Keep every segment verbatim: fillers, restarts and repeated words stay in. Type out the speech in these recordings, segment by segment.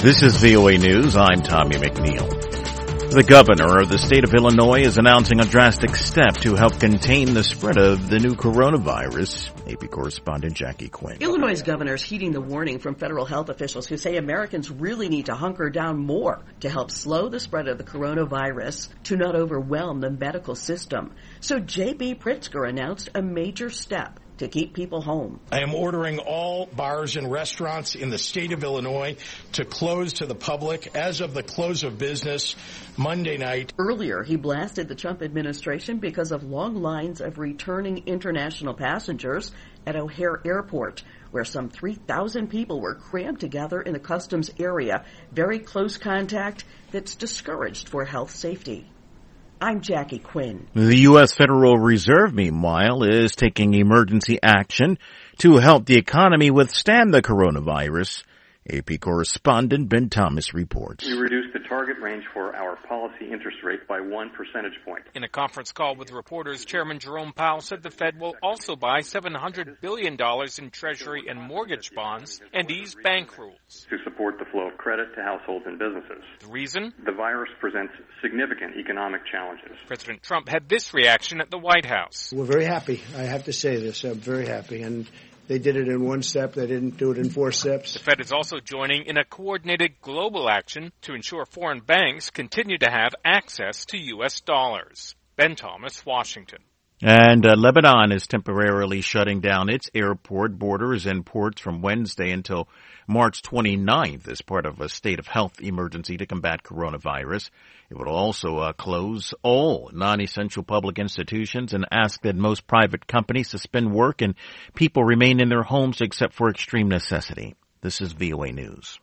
This is V O A News. I'm Tommy McNeil. The governor of the state of Illinois is announcing a drastic step to help contain the spread of the new coronavirus. A P correspondent Jackie Quinn. Illinois' governor is heeding the warning from federal health officials who say Americans really need to hunker down more to help slow the spread of the coronavirus to not overwhelm the medical system. So J B Pritzker announced a major step to keep people home. I am ordering all bars and restaurants in the state of Illinois to close to the public as of the close of business Monday night. Earlier, he blasted the Trump administration because of long lines of returning international passengers at O'Hare Airport, where some three thousand people were crammed together in the customs area. Very close contact that's discouraged for health safety. I'm Jackie Quinn. The U S. Federal Reserve, meanwhile, is taking emergency action to help the economy withstand the coronavirus. A P correspondent Ben Thomas reports. We reduced the target range for our policy interest rate by one percentage point. In a conference call with reporters, Chairman Jerome Powell said the Fed will also buy seven hundred billion dollars in Treasury and mortgage bonds and ease bank rules to support the flow of credit to households and businesses. The reason? The virus presents significant economic challenges. President Trump had this reaction at the White House. We're very happy. I have to say this. I'm very happy. And they did it in one step. They didn't do it in four steps. The Fed is also joining in a coordinated global action to ensure foreign banks continue to have access to U S dollars. Ben Thomas, Washington. And uh, Lebanon is temporarily shutting down its airport, borders, and ports from Wednesday until March twenty-ninth as part of a state of health emergency to combat coronavirus. It will also uh, close all non-essential public institutions and ask that most private companies suspend work and people remain in their homes except for extreme necessity. This is V O A News.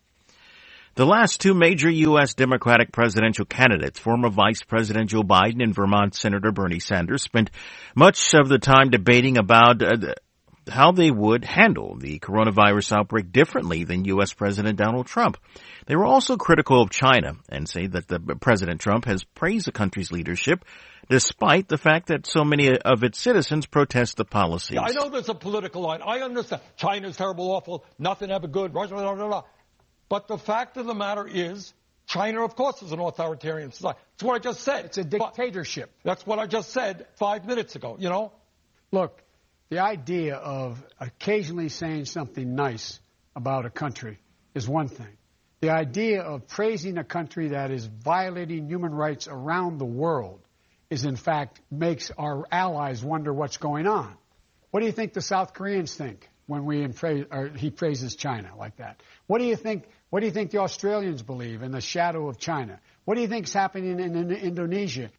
The last two major U S. Democratic presidential candidates, former Vice President Joe Biden and Vermont Senator Bernie Sanders, spent much of the time debating about uh, how they would handle the coronavirus outbreak differently than U S. President Donald Trump. They were also critical of China and say that the President Trump has praised the country's leadership despite the fact that so many of its citizens protest the policies. Yeah, I know there's a political line. I understand. China's terrible, awful, nothing ever good, Russia, blah, blah, blah. But the fact of the matter is, China, of course, is an authoritarian society. That's what I just said. It's a dictatorship. That's what I just said five minutes ago, you know? Look, the idea of occasionally saying something nice about a country is one thing. The idea of praising a country that is violating human rights around the world is, in fact, makes our allies wonder what's going on. What do you think the South Koreans think when we praise, or he praises China like that? What do you think? What do you think the Australians believe in the shadow of China? What do you think is happening in, in Indonesia?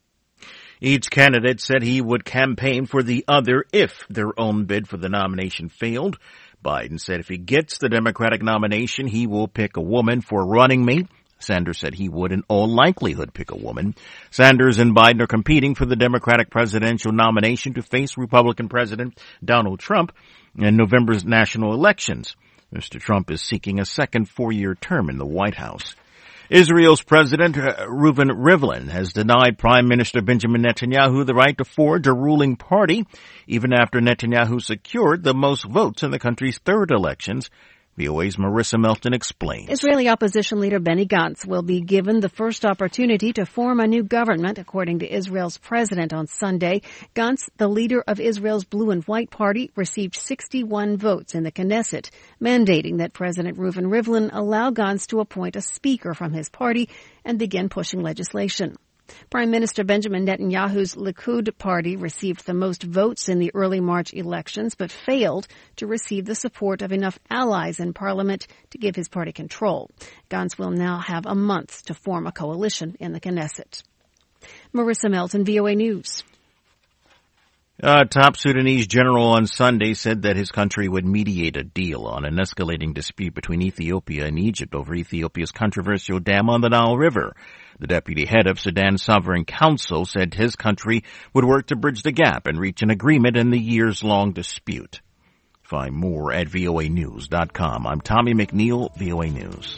Each candidate said he would campaign for the other if their own bid for the nomination failed. Biden said if he gets the Democratic nomination, he will pick a woman for running mate. Sanders said he would in all likelihood pick a woman. Sanders and Biden are competing for the Democratic presidential nomination to face Republican President Donald Trump in November's national elections. Mister Trump is seeking a second four-year term in the White House. Israel's President Reuven Rivlin has denied Prime Minister Benjamin Netanyahu the right to forge a ruling party, even after Netanyahu secured the most votes in the country's third elections. V O A's Marissa Melton explains. Israeli opposition leader Benny Gantz will be given the first opportunity to form a new government, according to Israel's president on Sunday. Gantz, the leader of Israel's Blue and White Party, received sixty-one votes in the Knesset, mandating that President Reuven Rivlin allow Gantz to appoint a speaker from his party and begin pushing legislation. Prime Minister Benjamin Netanyahu's Likud party received the most votes in the early March elections, but failed to receive the support of enough allies in parliament to give his party control. Gantz will now have a month to form a coalition in the Knesset. Marissa Melton, V O A News. A top Sudanese general on Sunday said that his country would mediate a deal on an escalating dispute between Ethiopia and Egypt over Ethiopia's controversial dam on the Nile River. The deputy head of Sudan's Sovereign Council said his country would work to bridge the gap and reach an agreement in the years-long dispute. Find more at V O A news dot com. I'm Tommy McNeil, V O A News.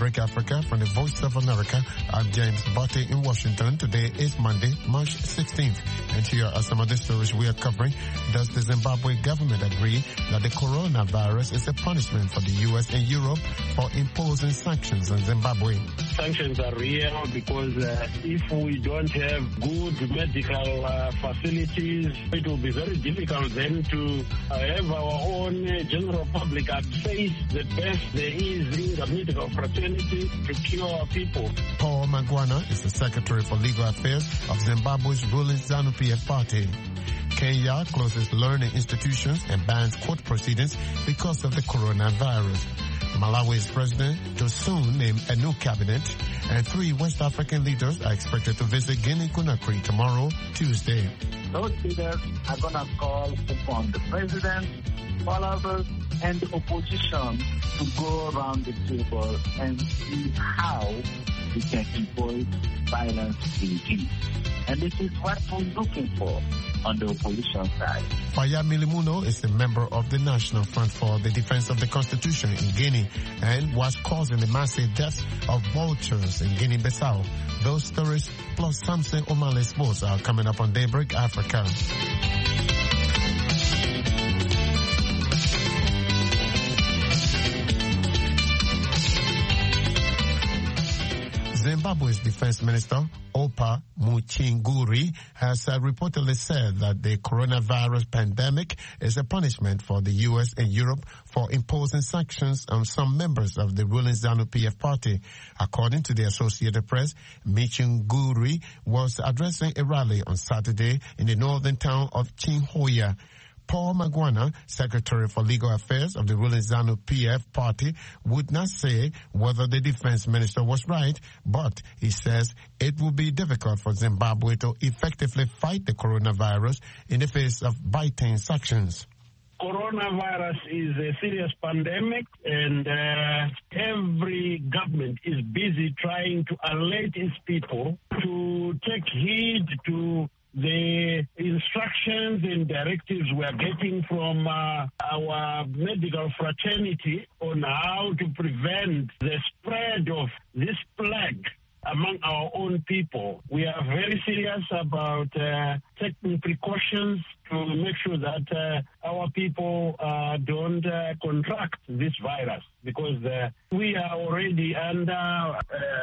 Daybreak Africa from the Voice of America. I'm James Botte in Washington. Today is Monday, March sixteenth. And here are some of the stories we are covering. Does the Zimbabwe government agree that the coronavirus is a punishment for the U S and Europe for imposing sanctions on Zimbabwe? Sanctions are real because uh, if we don't have good medical uh, facilities, it will be very difficult then to uh, have our own uh, general public access the best there is in the medical fraternity to cure people. Paul Magwana is the Secretary for Legal Affairs of Zimbabwe's ruling ZANU-P F party. Kenya closes learning institutions and bans court proceedings because of the coronavirus. Malawi's president will soon name a new cabinet, and three West African leaders are expected to visit Guinea-Conakry tomorrow, Tuesday. Those leaders are going to call upon the president, followers, and the opposition to go around the table and see how we can impose violence in Guinea. And this is what we're looking for on the opposition side. Faya Milimuno is a member of the National Front for the Defense of the Constitution in Guinea and was causing the massive deaths of vultures in Guinea-Bissau. Those stories plus Samson O'Malley Sports are coming up on Daybreak Africa. Zimbabwe's Defense Minister, Opa Muchinguri, has uh, reportedly said that the coronavirus pandemic is a punishment for the U S and Europe for imposing sanctions on some members of the ruling ZANU-P F party. According to the Associated Press, Muchinguri was addressing a rally on Saturday in the northern town of Chinhoya. Paul Magwana, Secretary for Legal Affairs of the ruling ZANU-P F party, would not say whether the defense minister was right, but he says it will be difficult for Zimbabwe to effectively fight the coronavirus in the face of biting sanctions. Coronavirus is a serious pandemic, and uh, every government is busy trying to alert its people to take heed to the instructions and directives we are getting from uh, our medical fraternity on how to prevent the spread of this plague among our own people. We are very serious about uh, taking precautions to make sure that uh, our people uh, don't uh, contract this virus, because uh, we are already under uh,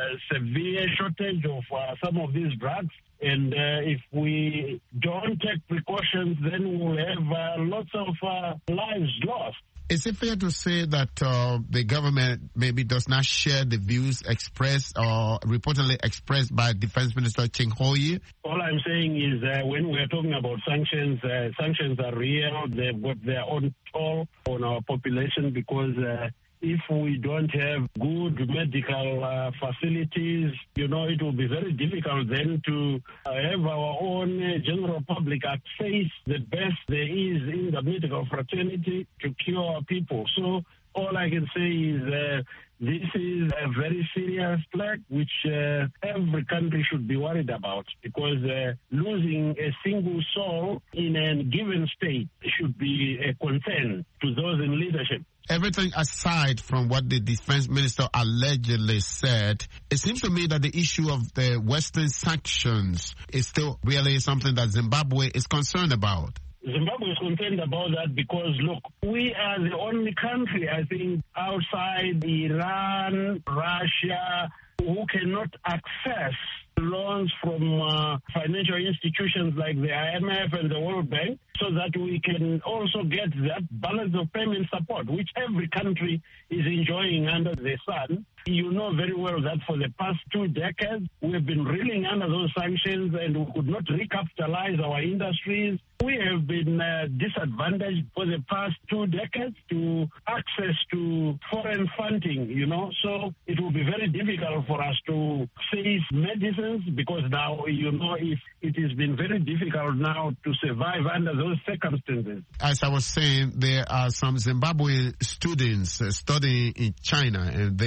severe shortage of uh, some of these drugs. And uh, if we don't take precautions, then we'll have uh, lots of uh, lives lost. Is it fair to say that uh, the government maybe does not share the views expressed or reportedly expressed by Defense Minister Chinhoyi? All I'm saying is uh, when we're talking about sanctions, uh, sanctions are real. They've got their own toll on our population because uh, if we don't have good medical uh, facilities, you know, it will be very difficult then to uh, have our own uh, general public access the best there is in the medical fraternity to cure people. So all I can say is uh, this is a very serious plague which uh, every country should be worried about, because uh, losing a single soul in a given state should be a concern to those in leadership. Everything aside from what the defense minister allegedly said, it seems to me that the issue of the Western sanctions is still really something that Zimbabwe is concerned about. Zimbabwe is concerned about that because, look, we are the only country, I think, outside Iran, Russia, who cannot access loans from uh, financial institutions like the I M F and the World Bank, so that we can also get that balance of payment support, which every country is enjoying under the sun. You know very well that for the past two decades, we've been reeling under those sanctions and we could not recapitalize our industries. We have been uh, disadvantaged for the past two decades to access to foreign funding, you know. So it will be very difficult for us to seize medicines because now, you know, if it has been very difficult now to survive under those circumstances. As I was saying, there are some Zimbabwe students uh, studying in China, and they were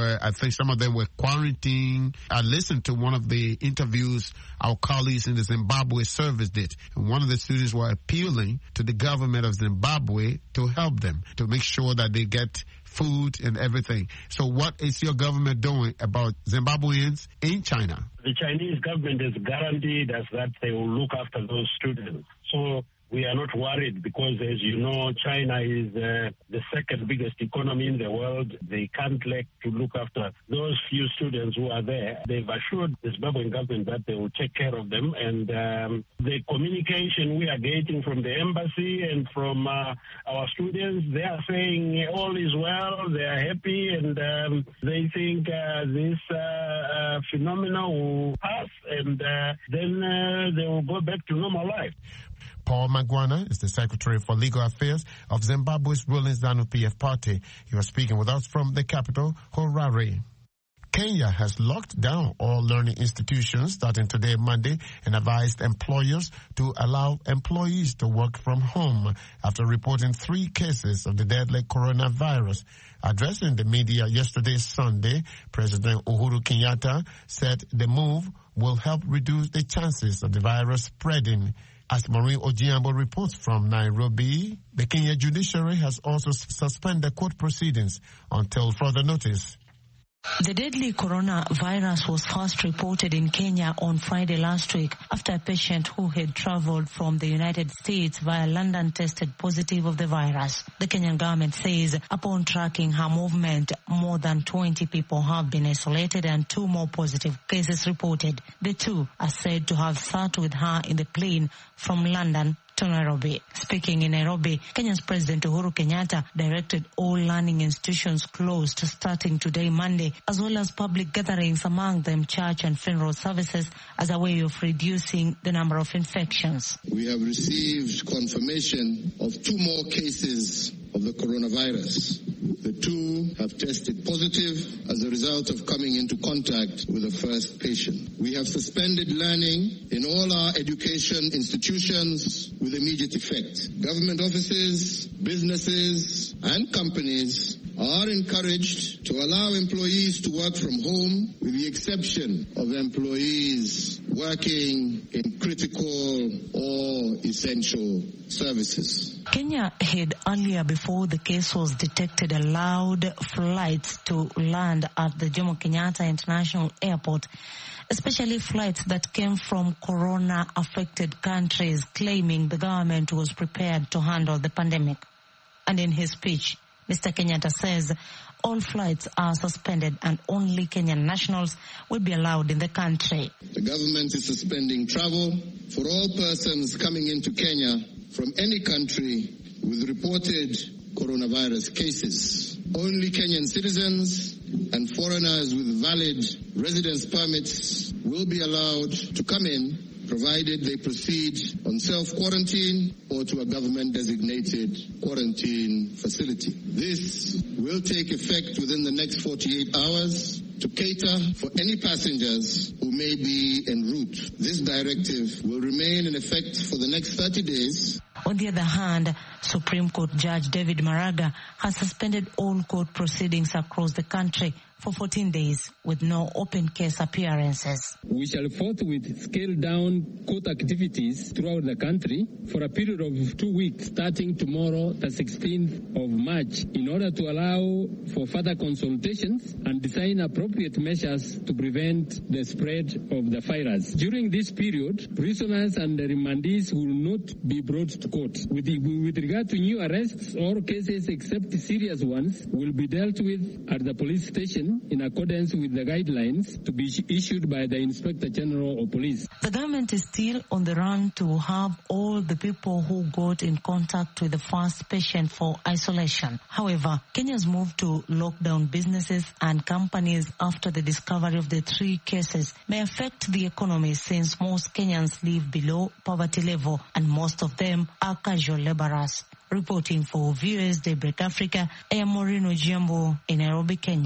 were, I think some of them were quarantined. I listened to one of the interviews our colleagues in the Zimbabwe service did. And one of the students were appealing to the government of Zimbabwe to help them, to make sure that they get food and everything. So what is your government doing about Zimbabweans in China? The Chinese government has guaranteed us that they will look after those students. So we are not worried because, as you know, China is uh, the second biggest economy in the world. They can't lack to look after those few students who are there. They've assured the Zimbabwean government that they will take care of them. And um, the communication we are getting from the embassy and from uh, our students, they are saying all is well, they are happy, and um, they think uh, this uh, uh, phenomenon will pass, and uh, then uh, they will go back to normal life. Paul Magwana is the Secretary for Legal Affairs of Zimbabwe's ruling ZANU-P F party. He was speaking with us from the capital, Harare. Kenya has locked down all learning institutions starting today, Monday, and advised employers to allow employees to work from home after reporting three cases of the deadly coronavirus. Addressing the media yesterday, Sunday, President Uhuru Kenyatta said the move will help reduce the chances of the virus spreading. As Maureen Ojiambo reports from Nairobi, the Kenya judiciary has also suspended court proceedings until further notice. The deadly coronavirus was first reported in Kenya on Friday last week after a patient who had traveled from the United States via London tested positive of the virus. The Kenyan government says upon tracking her movement, more than twenty people have been isolated and two more positive cases reported. The two are said to have sat with her in the plane from London to Nairobi. Speaking in Nairobi, Kenya's President Uhuru Kenyatta directed all learning institutions closed starting today, Monday, as well as public gatherings, among them church and funeral services, as a way of reducing the number of infections. We have received confirmation of two more cases of the coronavirus. The two have tested positive as a result of coming into contact with the first patient. We have suspended learning in all our education institutions with immediate effect. Government offices, businesses, and companies are encouraged to allow employees to work from home, with the exception of employees working in critical or essential services. Kenya had earlier, before the case was detected, allowed flights to land at the Jomo Kenyatta International Airport, especially flights that came from corona-affected countries, claiming the government was prepared to handle the pandemic. And in his speech, Mister Kenyatta says all flights are suspended and only Kenyan nationals will be allowed in the country. The government is suspending travel for all persons coming into Kenya from any country with reported coronavirus cases. Only Kenyan citizens and foreigners with valid residence permits will be allowed to come in, provided they proceed on self-quarantine or to a government-designated quarantine facility. This will take effect within the next forty-eight hours to cater for any passengers who may be en route. This directive will remain in effect for the next thirty days. On the other hand, Supreme Court Judge David Maraga has suspended all court proceedings across the country for fourteen days with no open case appearances. We shall forthwith scale down court activities throughout the country for a period of two weeks starting tomorrow, the sixteenth of March, in order to allow for further consultations and design appropriate measures to prevent the spread of the virus. During this period, prisoners and remandees will not be brought to court. With, the, with regard to new arrests, all cases except serious ones will be dealt with at the police station in accordance with the guidelines to be issued by the Inspector General of Police. The government is still on the run to have all the people who got in contact with the first patient for isolation. However, Kenya's move to lock down businesses and companies after the discovery of the three cases may affect the economy, since most Kenyans live below poverty level and most of them are casual laborers. Reporting for V O S Daybreak Africa, I am Maureen Ojiambo in Nairobi, Kenya.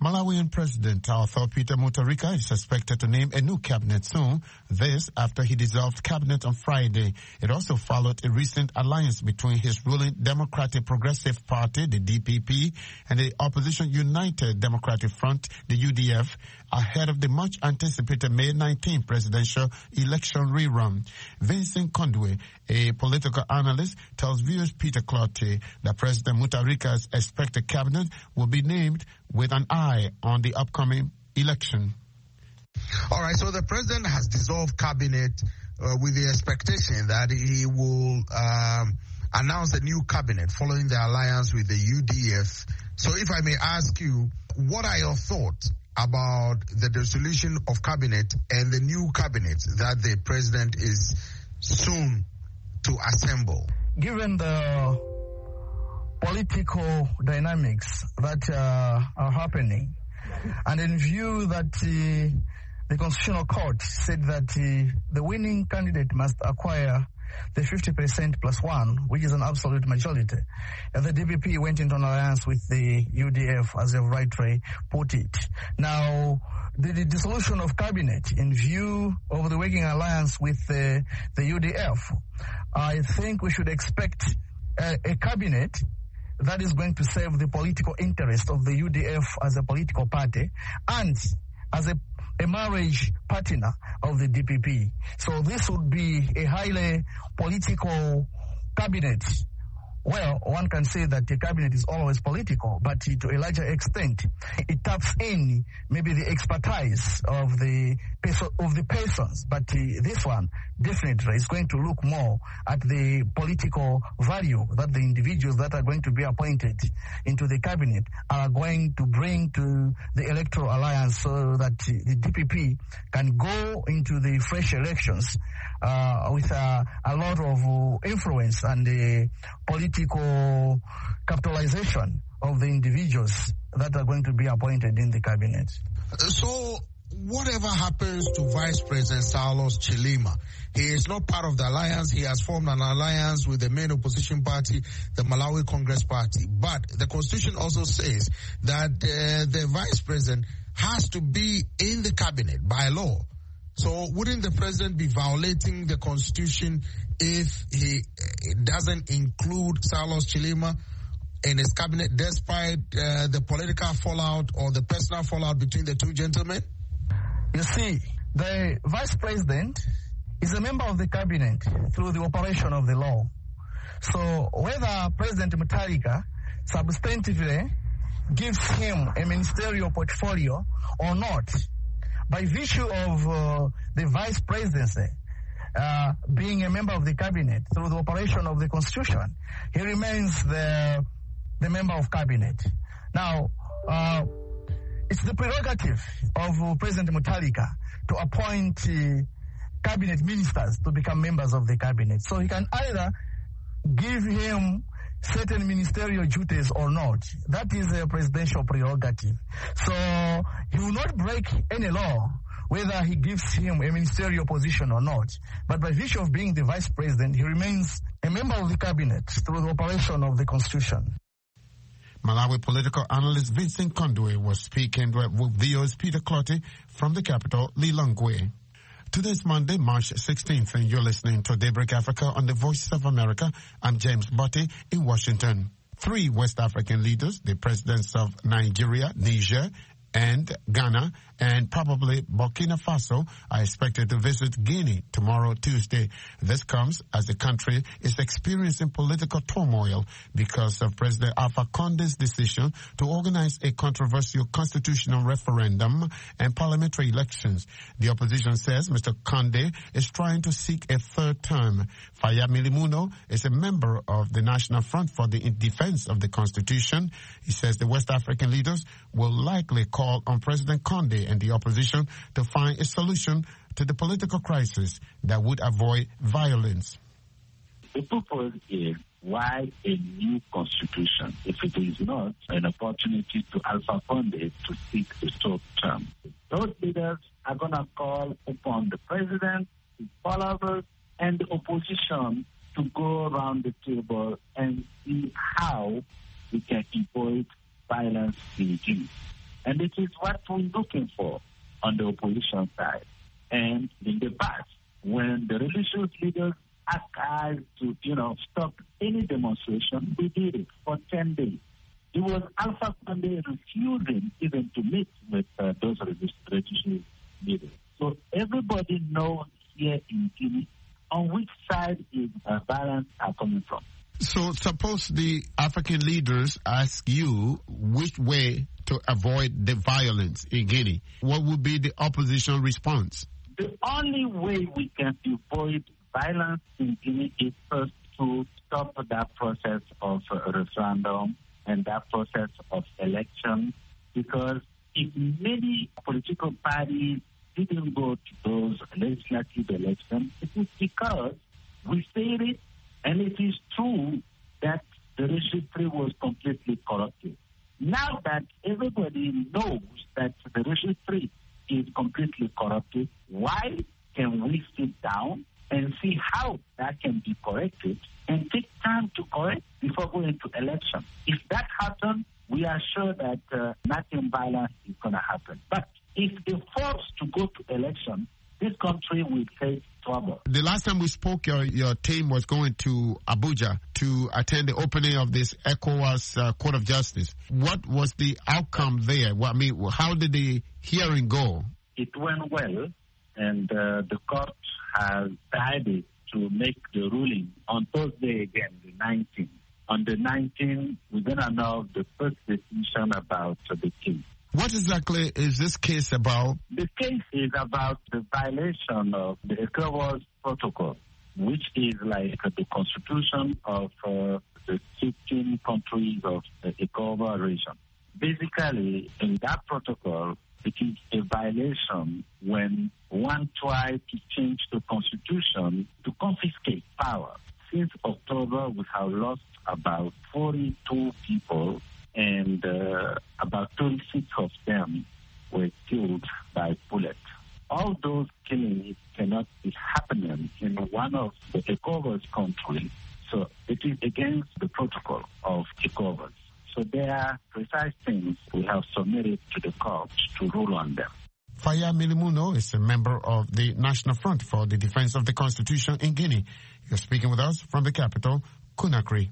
Malawian President Arthur Peter Mutharika is expected to name a new cabinet soon. This after he dissolved cabinet on Friday. It also followed a recent alliance between his ruling Democratic Progressive Party, the D P P, and the opposition United Democratic Front, the U D F, ahead of the much-anticipated May nineteenth presidential election rerun. Vincent Kondwe, a political analyst, tells viewers Peter Clottey that President Mutharika's expected cabinet will be named with an eye on the upcoming election. All right, so the president has dissolved cabinet uh, with the expectation that he will um, announce a new cabinet following the alliance with the U D F. So if I may ask you, what are your thoughts about the dissolution of cabinet and the new cabinet that the president is soon to assemble? Given the political dynamics that uh, are happening, and in view that uh, the Constitutional Court said that uh, the winning candidate must acquire the fifty percent plus one, which is an absolute majority. And the D P P went into an alliance with the U D F, as you've rightly put it. Now, the, the dissolution of cabinet in view of the working alliance with the, the U D F, I think we should expect a, a cabinet that is going to serve the political interest of the U D F as a political party and as a a marriage partner of the D P P. So this would be a highly political cabinet. Well, one can say that the cabinet is always political, but to a larger extent, it taps in maybe the expertise of the of the persons. But uh, this one definitely is going to look more at the political value that the individuals that are going to be appointed into the cabinet are going to bring to the electoral alliance, so that the D P P can go into the fresh elections uh, with uh, a lot of influence and uh, political capitalization of the individuals that are going to be appointed in the cabinet. So, whatever happens to Vice President Saulos Chilima, he is not part of the alliance. He has formed an alliance with the main opposition party, the Malawi Congress Party. But the Constitution also says that uh, the Vice President has to be in the cabinet by law. So wouldn't the president be violating the Constitution if he doesn't include Saulos Chilima in his cabinet, despite uh, the political fallout or the personal fallout between the two gentlemen? You see, the vice president is a member of the cabinet through the operation of the law. So whether President Mutharika substantively gives him a ministerial portfolio or not, by virtue of uh, the vice presidency uh, being a member of the cabinet through the operation of the Constitution, he remains the the member of cabinet. Now, uh, it's the prerogative of uh, President Mutharika to appoint uh, cabinet ministers to become members of the cabinet. So he can either give him certain ministerial duties or not. That is a presidential prerogative. So he will not break any law whether he gives him a ministerial position or not. But by virtue of being the vice president, he remains a member of the cabinet through the operation of the Constitution. Malawi political analyst Vincent Kondwe was speaking with V O's Peter Clottey from the capital, Lilongwe. Today's Monday, March sixteenth, and you're listening to Daybreak Africa on the Voice of America. I'm James Botti in Washington. Three West African leaders, the presidents of Nigeria, Niger, and Ghana, and probably Burkina Faso, are expected to visit Guinea tomorrow, Tuesday. This comes as the country is experiencing political turmoil because of President Alpha Conde's decision to organize a controversial constitutional referendum and parliamentary elections. The opposition says Mister Conde is trying to seek a third term. Fayami Limuno is a member of the National Front for the Defense of the Constitution. He says the West African leaders will likely call on President Conde and the opposition to find a solution to the political crisis that would avoid violence. The purpose is why a new constitution, if it is not an opportunity to Alpha Conde to seek a third term. Those leaders are going to call upon the president, his followers, and the opposition to go around the table and see how we can avoid violence in Guinea. And it is what we're looking for on the opposition side. And in the past, when the religious leaders asked us to, you know, stop any demonstration, we did it for ten days. It was Alpha Conde refusing even to meet with uh, those religious leaders. So everybody knows here in Guinea on which side is uh, violence are coming from. So suppose the African leaders ask you which way to avoid the violence in Guinea. What would be the opposition response? The only way we can avoid violence in Guinea is first to stop that process of uh, referendum and that process of election, because if many political parties didn't go to those legislative elections, it is because we said it, and it is true that the registry was completely corrupted. Now that everybody knows that the registry is completely corrupted, why can we sit down and see how that can be corrected and take time to correct before going to election? If that happens, we are sure that uh, nothing violent is going to happen. But if they're forced to go to election, this country will face trouble. The last time we spoke, your, your team was going to Abuja to attend the opening of this ECOWAS uh, Court of Justice. What was the outcome there? Well, I mean, how did the hearing go? It went well, and uh, the court has decided to make the ruling on Thursday again, the nineteenth. On the nineteenth, we're going to know the first decision about uh, the case. What exactly is this case about? The case is about the violation of the ECOWAS protocol, which is like uh, the constitution of uh, the fifteen countries of the ECOWAS region. Basically, in that protocol, it is a violation when one tried to change the constitution to confiscate power. Since October, we have lost about forty-two people, and uh, about thirty-six of them were killed by bullets. All those killings cannot be happening in one of the ECOWAS countries, so it is against the protocol of ECOWAS. So there are precise things we have submitted to the court to rule on them. Faya Milimuno is a member of the National Front for the Defense of the Constitution in Guinea. You're speaking with us from the capital, Conakry.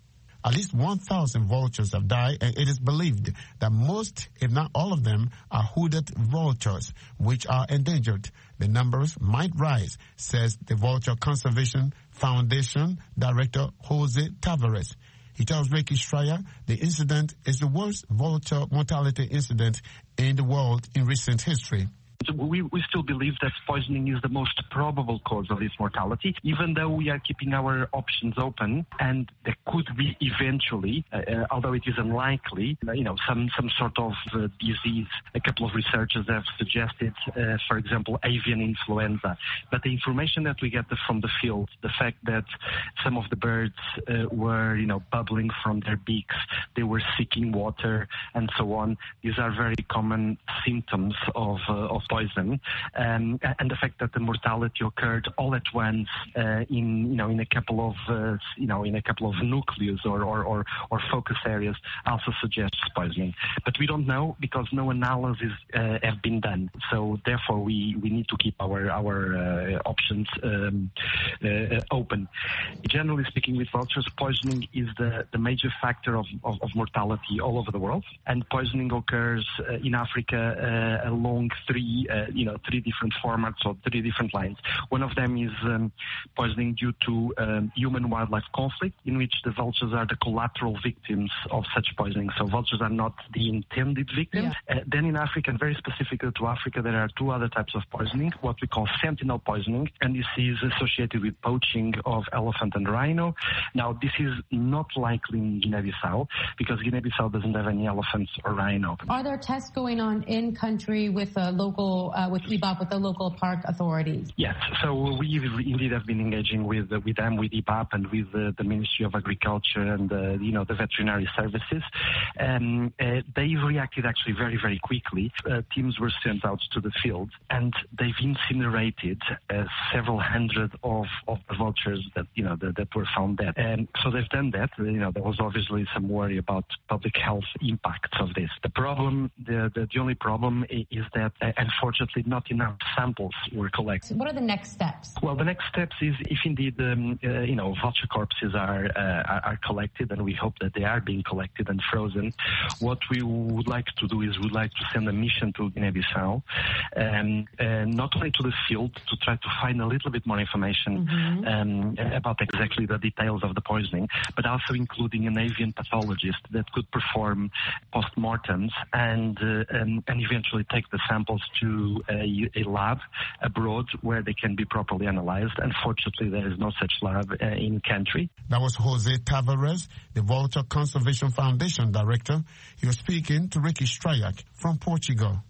At least one thousand vultures have died, and it is believed that most, if not all of them, are hooded vultures, which are endangered. The numbers might rise, says the Vulture Conservation Foundation Director Jose Tavares. He tells Ricky Schreier the incident is the worst vulture mortality incident in the world in recent history. We, we still believe that poisoning is the most probable cause of this mortality, even though we are keeping our options open, and there could be eventually, uh, uh, although it is unlikely, uh, you know, some, some sort of uh, disease. A couple of researchers have suggested, uh, for example, avian influenza. But the information that we get from the field, the fact that some of the birds uh, were, you know, bubbling from their beaks, they were seeking water, and so on, these are very common symptoms of, uh, of poison, um, and the fact that the mortality occurred all at once uh, in you know in a couple of uh, you know in a couple of nucleus or or, or, or focus areas also suggests poisoning. But we don't know because no analysis uh, have been done. So therefore, we, we need to keep our our uh, options um, uh, open. Generally speaking, with vultures, poisoning is the, the major factor of, of, of mortality all over the world, and poisoning occurs uh, in Africa uh, along three. Uh, you know, three different formats or three different lines. One of them is um, poisoning due to um, human-wildlife conflict, in which the vultures are the collateral victims of such poisoning. So vultures are not the intended victims. Yeah. Uh, then in Africa, and very specifically to Africa, there are two other types of poisoning, what we call sentinel poisoning, and this is associated with poaching of elephant and rhino. Now, this is not likely in Guinea-Bissau, because Guinea-Bissau doesn't have any elephants or rhino. Are there tests going on in country with uh, local local, uh, with I B A P, with the local park authorities? Yes, so we indeed have been engaging with uh, with them, with I B A P, and with uh, the Ministry of Agriculture and uh, you know the veterinary services. Um, uh, they've reacted actually very very quickly. Uh, teams were sent out to the field, and they've incinerated uh, several hundred of, of the vultures that you know that, that were found dead. And so they've done that. You know, there was obviously some worry about public health impacts of this. The problem, the the, the only problem is that uh, unfortunately not enough samples were collected. So what are the next steps? Well, the next steps is if indeed um, uh, you know vulture corpses are, uh, are are collected, and we hope that they are being collected and frozen. What we would like to do is we'd like to send a mission to Guinea-Bissau, um, uh, not only to the field to try to find a little bit more information mm-hmm. um, about exactly the details of the poisoning, but also including an avian pathologist that could perform post-mortems and uh, and, and eventually take the samples to a, a lab abroad where they can be properly analyzed. Unfortunately, there is no such lab uh, in country. That was Jose Tavares, the Vulture Conservation Foundation director. He was speaking to Ricky Strayak from Portugal.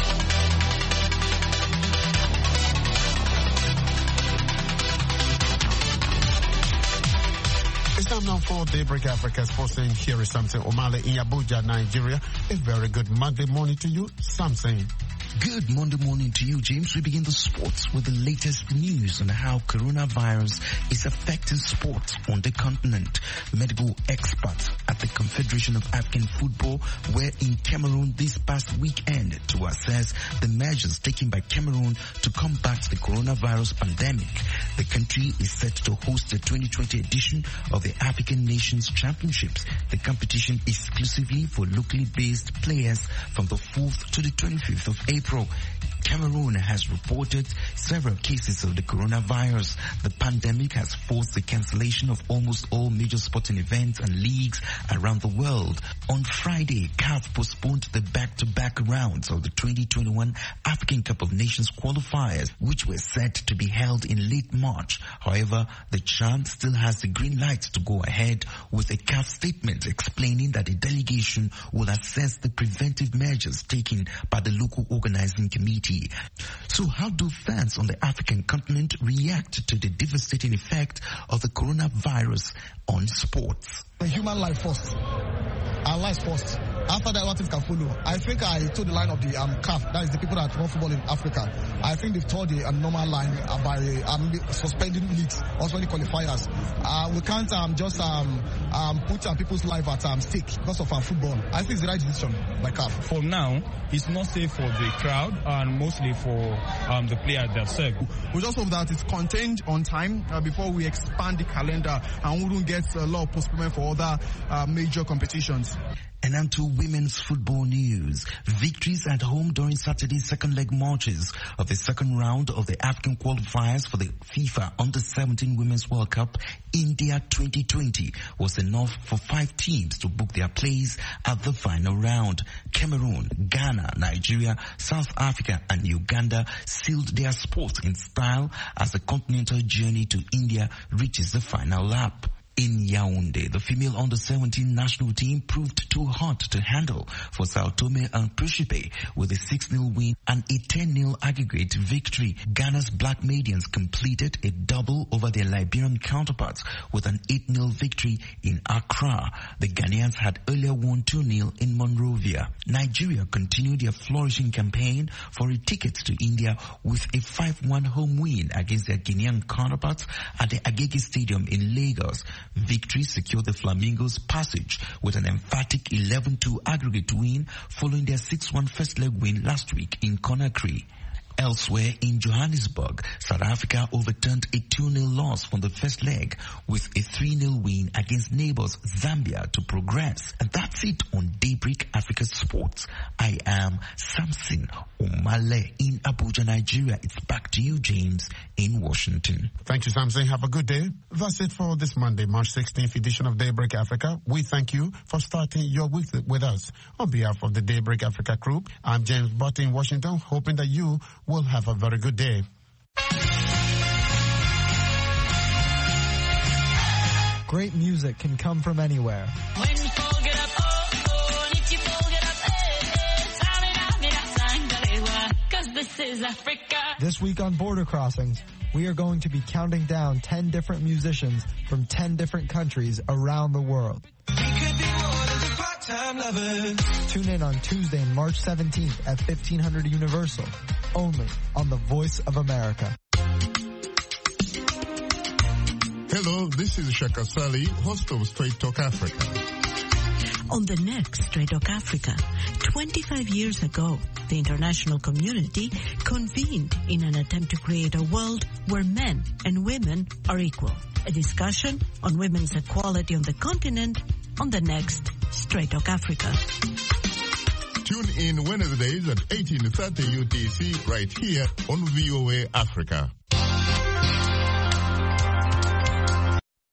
It's time now for Daybreak Africa Sports. Here is Samson Omale in Abuja, Nigeria. A very good Monday morning to you, Samson. Good Monday morning to you, James. We begin the sports with the latest news on how coronavirus is affecting sports on the continent. Medical experts at the Confederation of African Football were in Cameroon this past weekend to assess the measures taken by Cameroon to combat the coronavirus pandemic. The country is set to host the twenty twenty edition of the African Nations Championships, the competition exclusively for locally based players from the fourth to the twenty-fifth of April. Cameroon has reported several cases of the coronavirus. The pandemic has forced the cancellation of almost all major sporting events and leagues around the world. On Friday, C A F postponed the back-to-back rounds of the twenty twenty-one African Cup of Nations qualifiers, which were set to be held in late March. However, the CHAN still has the green light to go ahead, with a C A F statement explaining that the delegation will assess the preventive measures taken by the local organizing committee. So how do fans on the African continent react to the devastating effect of the coronavirus on sports? Human life first. Our lives first. After that, what things can follow. I think I told the line of the um, C A F, that is the people that run football in Africa. I think they've told the um, normal line uh, by um, suspending leagues, also the qualifiers. Uh, we can't um, just um, um, put uh, people's life at um, stake because of our football. I think it's the right decision by C A F. For now, it's not safe for the crowd and mostly for um, the players themselves. We just hope that it's contained on time uh, before we expand the calendar and we don't get a lot of postponement for other uh, major competitions. And on to women's football news. Victories at home during Saturday's second leg matches of the second round of the African qualifiers for the FIFA Under seventeen Women's World Cup India twenty twenty was enough for five teams to book their place at the final round. Cameroon, Ghana, Nigeria, South Africa and Uganda sealed their spot in style as the continental journey to India reaches the final lap. In Yaoundé, the female under seventeen national team proved too hot to handle for Sao Tome and Principe with a six nil win and a ten nil aggregate victory. Ghana's Black Medians completed a double over their Liberian counterparts with an eight nil victory in Accra. The Ghanaians had earlier won two nil in Monrovia. Nigeria continued their flourishing campaign for a ticket to India with a five one home win against their Guinean counterparts at the Agege Stadium in Lagos. Victory secured the Flamingos passage with an emphatic eleven two aggregate win following their six one first leg win last week in Conakry. Elsewhere in Johannesburg, South Africa overturned a two nil loss from the first leg with a three nil win against neighbors Zambia to progress. And that's it on Daybreak Africa Sports. I am Samson Omale in Abuja, Nigeria. It's back to you, James, in Washington. Thank you, Samson. Have a good day. That's it for this Monday, March sixteenth edition of Daybreak Africa. We thank you for starting your week with us. On behalf of the Daybreak Africa group, I'm James Butt in Washington, hoping that you will have a very good day. Great music can come from anywhere. When you get up, oh, oh, if you get up, eh, eh, cause the This is Africa. This week on Border Crossings, we are going to be counting down ten different musicians from ten different countries around the world. We could be more than just part-time lovers. Tune in on Tuesday, March seventeenth at fifteen hundred Universal, only on the Voice of America. Hello, this is Shaka Sali, host of Straight Talk Africa. On the next Straight Talk Africa, twenty-five years ago, the international community convened in an attempt to create a world where men and women are equal. A discussion on women's equality on the continent on the next Straight Talk Africa. Tune in Wednesdays at eighteen thirty U T C right here on V O A Africa.